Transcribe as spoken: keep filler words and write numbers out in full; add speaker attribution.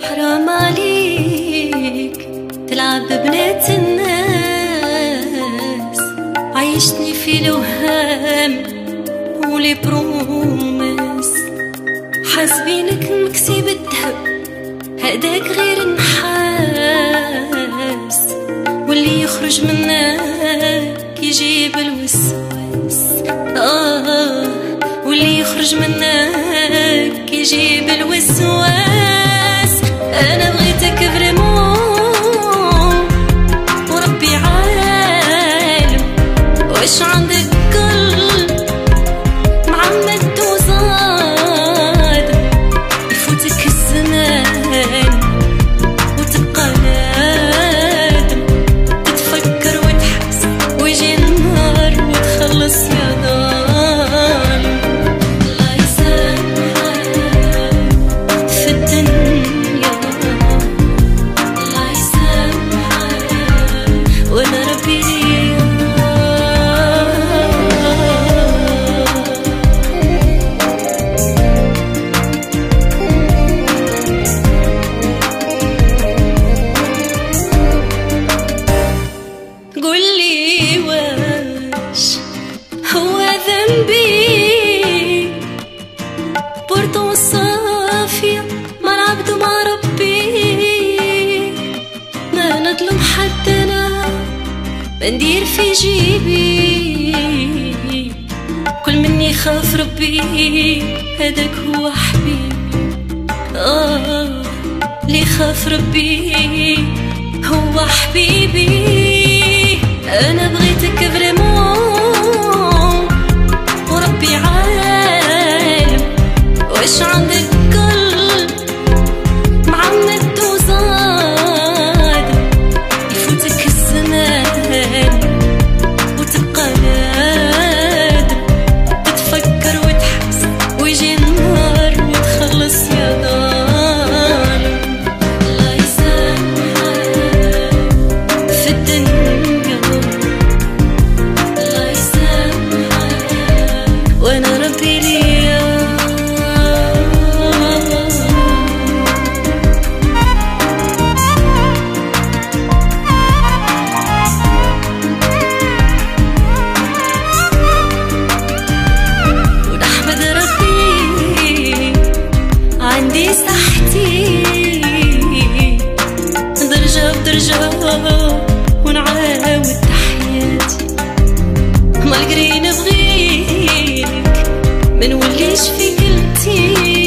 Speaker 1: حرام عليك تلعب ببنات الناس، عيشتني في الوهام ولي بروميس، حاسبينك مكسب الذهب هداك غير النحاس، واللي يخرج منك يجيب الوسواس. آه واللي يخرج منك يجيب الوسواس. أنا بغيتك فريمون وربي عالم، واش عندك قلب معمد وزاد، يفوتك الزمان وتبقى نادم، تتفكر وتحس ويجي النهار وتخلص يا ظالم. الله يسامحك في الدنيا، الله يسامحك وانا ربي ليا. قولي واش هو ذنبي بورتو صافية ما نعبدو مع ربي، ما نظلم حد أنا ما ندير في جيبي، كل مني يخاف ربي هذاك هو حبيبي. آه اللي خاف ربي هو حبيبي. أنا بغيتك فريمون وربي عالم، واش عندك قلب معمد وزاد، يفوتك الزمان وتبقى نادم، تتفكر وتحس ويجي النهار وتخلص يا ظالم. الله يسامحك في الدنيا، الله يسامحك وانا ربي ليا. ونحمد ربي عندي صحتي درجة بدرجة، ونعاود تحياتي مالقري نبغيك منوليش في كلمتي.